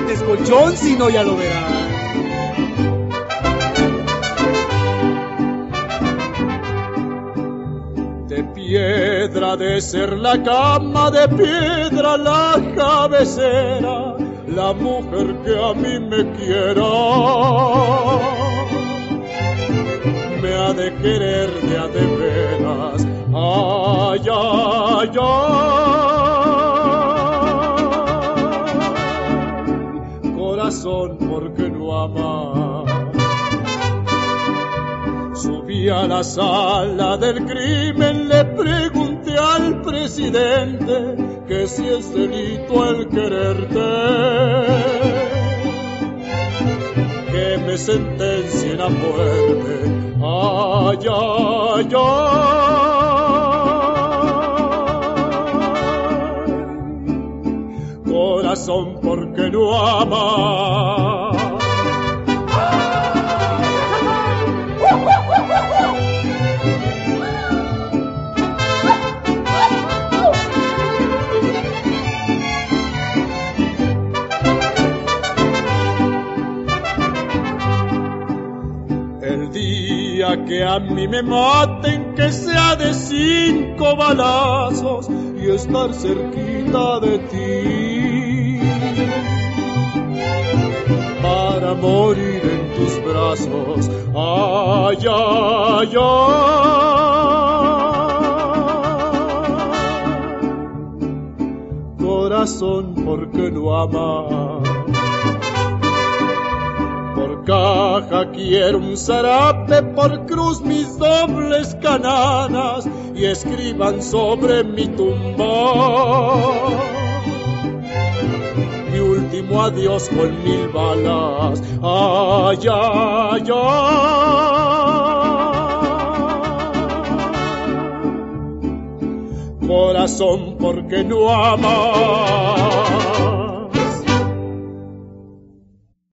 descolchón, si no ya lo verás. De piedra de ser la cama, de piedra la cabecera, la mujer que a mí me quiera me ha de querer de a de veras. Ay, ay, ay, corazón, ¿por qué no ama? Subí a la sala del crimen, le pregunté al presidente que si es delito el quererte, que me sentencien a muerte. Ay, ay, ay, corazón, ¿por qué no ama? Que a mí me maten, que sea de 5 balazos y estar cerquita de ti para morir en tus brazos. Ay, ay, ay, corazón, ¿por qué no ama? Por caja quiero un zarape, por cruz mis dobles cananas, y escriban sobre mi tumba mi último adiós con 1000 balas. Ay, ay, ay, corazón, ¿por qué no ama?